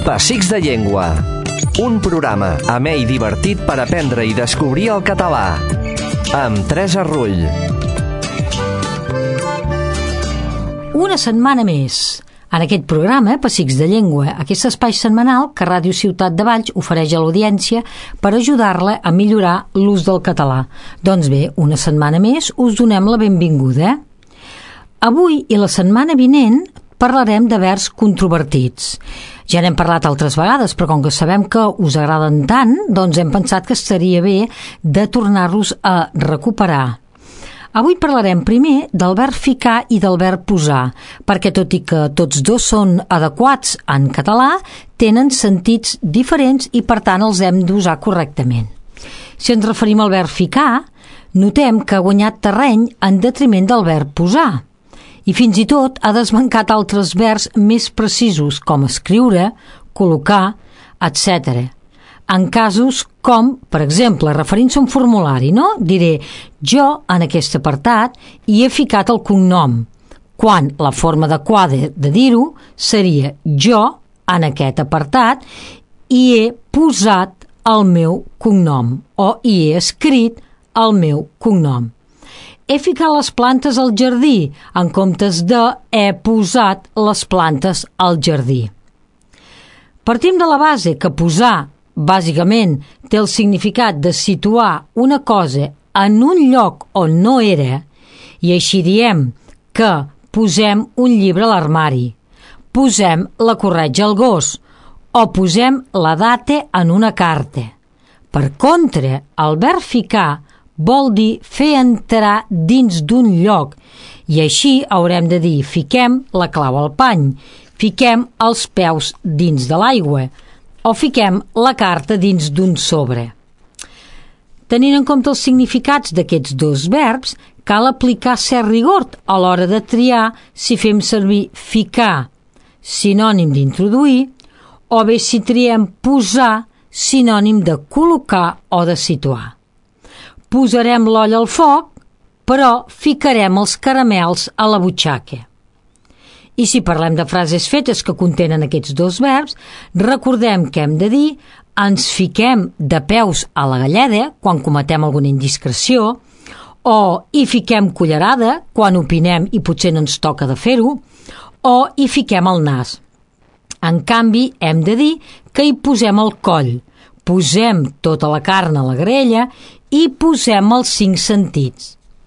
Pessics de Llengua. Un programa amè i divertit per aprendre i descobrir el català. Amb Teresa Rull. Una setmana més. En aquest programa, Pessics de Llengua, aquest espai setmanal que Ràdio Ciutat de Valls ofereix a l'audiència per ajudar-la a millorar l'ús del català. Doncs bé, una setmana més us donem la benvinguda. Avui i la setmana vinent parlarem de verbs controvertits. Ja n'hem parlat altres vegades, però com que sabem que us agraden tant, doncs hem pensat que estaria bé de tornar-los a recuperar. Avui parlarem primer del verb ficar i del verb posar, perquè tot i que tots dos són adequats en català, tenen sentits diferents i per tant els hem d'usar correctament. Si ens referim al verb ficar, notem que ha guanyat terreny en detriment del verb posar. I fins i tot ha desbancat altres verbs més precisos com escriure, col·locar, etc. En casos com, per exemple, referint-se a un formulari, no? Diré, jo en aquest apartat hi he ficat el cognom, quan la forma adequada de dir-ho seria jo en aquest apartat hi he posat el meu cognom o hi he escrit el meu cognom. He ficat les plantes al jardí en comptes de he posat les plantes al jardí. Partim de la base que posar, bàsicament, té el significat de situar una cosa en un lloc on no era, i així diem que posem un llibre a l'armari, posem la corretja al gos o posem la data en una carta. Per contra, el verb ficar vol dir fer entrar dins d'un lloc i així haurem de dir fiquem la clau al pany, fiquem els peus dins de l'aigua o fiquem la carta dins d'un sobre. Tenint en compte els significats d'aquests dos verbs, cal aplicar cert rigor a l'hora de triar si fem servir ficar, sinònim d'introduir, o bé si triem posar, sinònim de col·locar o de situar. Posarem l'olla al foc, però ficarem els caramels a la butxaca. I si parlem de frases fetes que contenen aquests dos verbs, recordem que hem de dir ens fiquem de peus a la galleda quan cometem alguna indiscreció, o hi fiquem cullerada quan opinem i potser no ens toca de fer-ho, o hi fiquem el nas. En canvi, hem de dir que hi posem el coll, posem tota la carn a la graella i posem els 5 sentits.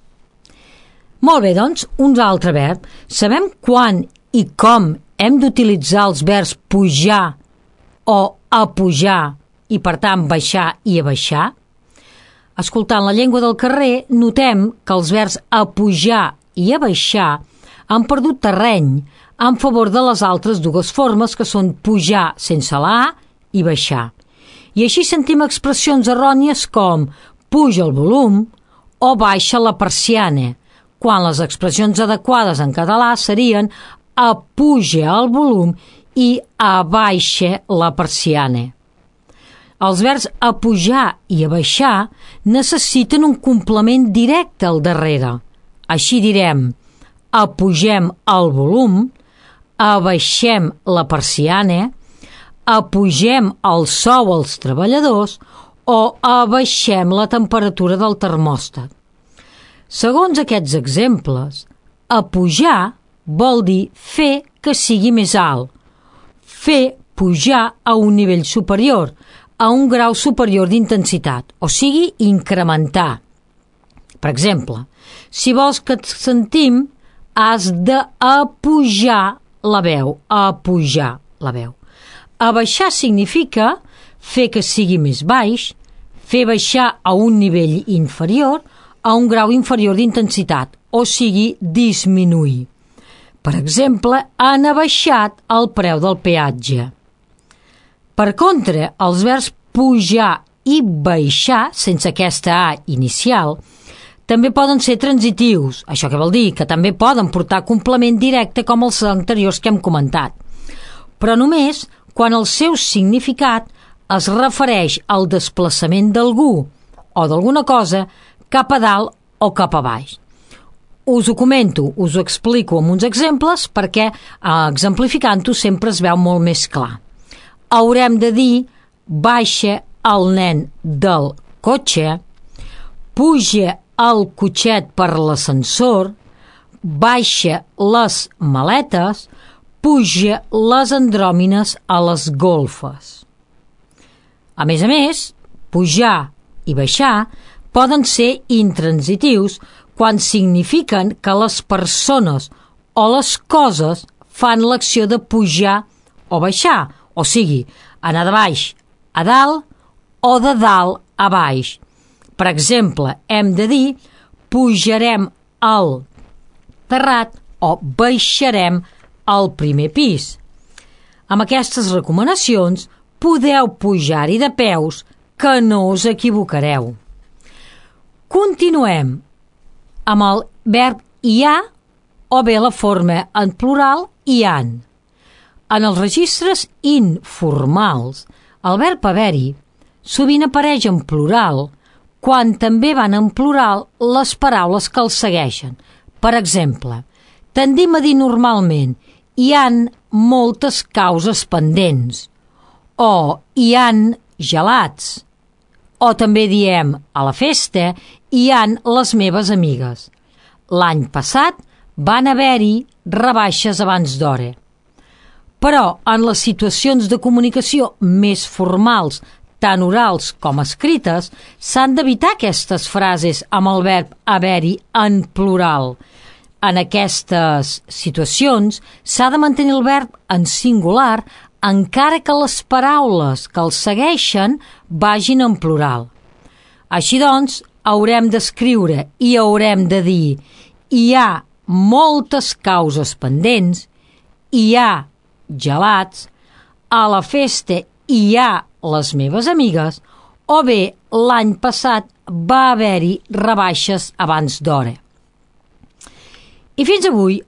Molt bé, doncs, un altre verb. Sabem quan i com hem d'utilitzar els verbs pujar o apujar i, per tant, baixar i abaixar? Escoltant la llengua del carrer, notem que els verbs apujar i abaixar han perdut terreny en favor de les altres dues formes que són pujar sense la A i baixar. I així sentim expressions errònies com puja el volum o baixa la persiana, quan les expressions adequades en català serien apuja el volum i abaixa la persiana. Els verbs apujar i abaixar necessiten un complement directe al darrere. Així direm apugem el volum, abaixem la persiana, apugem el sou als treballadors o abaixem la temperatura del termòstat. Segons aquests exemples, apujar vol dir fer que sigui més alt, fer pujar a un nivell superior, a un grau superior d'intensitat, o sigui, incrementar. Per exemple, si vols que et sentim, has d'apujar la veu, apujar la veu. Abaixar significa fer que sigui més baix, fer baixar a un nivell inferior, a un grau inferior d'intensitat, o sigui, disminuir. Per exemple, han abaixat el preu del peatge. Per contra, els verbs pujar i baixar, sense aquesta A inicial, també poden ser transitius. Això què vol dir? Que també poden portar complement directe com els anteriors que hem comentat. Però només quan el seu significat es refereix al desplaçament d'algú o d'alguna cosa cap a dalt o cap a baix. Us ho comento, us ho explico amb uns exemples perquè exemplificant-ho sempre es veu molt més clar. haurem de dir baixa el nen del cotxe, puja el cotxet per l'ascensor, baixa les maletes, puja les andròmines a les golfes. A més, pujar i baixar poden ser intransitius quan signifiquen que les persones o les coses fan l'acció de pujar o baixar, o sigui, anar de baix a dalt o de dalt a baix. Per exemple, hem de dir pujarem al terrat o baixarem al primer pis. Amb aquestes recomanacions podeu pujar-hi de peus, que no us equivocareu. Continuem amb el verb hi ha o bé la forma en plural hi han. En els registres informals, el verb haver-hi sovint apareix en plural quan també van en plural les paraules que el segueixen. Per exemple, tendim a dir normalment hi han moltes causes pendents o hi han gelats, o també diem a la festa hi han les meves amigues. L'any passat van haver-hi rebaixes abans d'hora. Però en les situacions de comunicació més formals, tant orals com escrites, s'han d'evitar aquestes frases amb el verb haver-hi en plural. En aquestes situacions s'ha de mantenir el verb en singular encara que les paraules que el segueixen vagin en plural. Així doncs, haurem d'escriure i haurem de dir hi ha moltes causes pendents, hi ha gelats, a la festa hi ha les meves amigues, o bé l'any passat va haver-hi rebaixes abans d'hora. I fins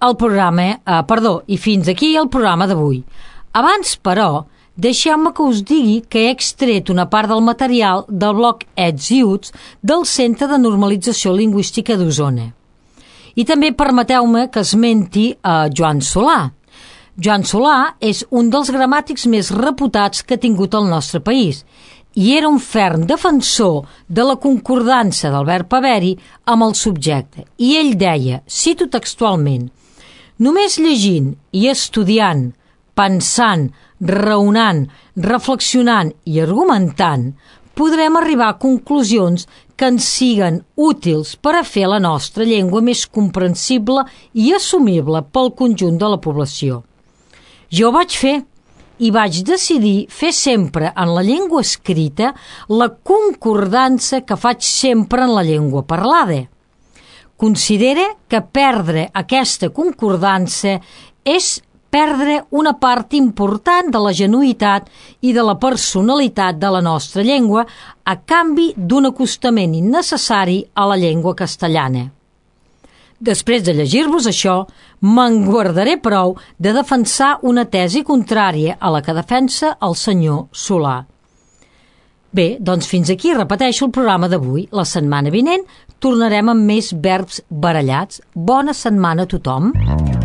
aquí el programa d'avui. Abans, però, deixeu-me que us digui que he extret una part del material del blog Ets i Uts del Centre de Normalització Lingüística d'Osona. I també permeteu-me que esmenti a Joan Solà. Joan Solà és un dels gramàtics més reputats que ha tingut el nostre país i era un ferm defensor de la concordança del verb haver-hi amb el subjecte. I ell deia, cito textualment, només llegint i estudiant, pensant, raonant, reflexionant i argumentant, podrem arribar a conclusions que ens siguen útils per a fer la nostra llengua més comprensible i assumible pel conjunt de la població. Jo ho vaig fer i vaig decidir fer sempre en la llengua escrita la concordança que faig sempre en la llengua parlada. Considere que perdre aquesta concordança és perdre una part important de la genuïtat i de la personalitat de la nostra llengua a canvi d'un acostament innecessari a la llengua castellana. Després de llegir-vos això, me'n guardaré prou de defensar una tesi contrària a la que defensa el senyor Solà. Bé, doncs fins aquí repeteixo el programa d'avui. La setmana vinent tornarem amb més verbs barallats. Bona setmana a tothom!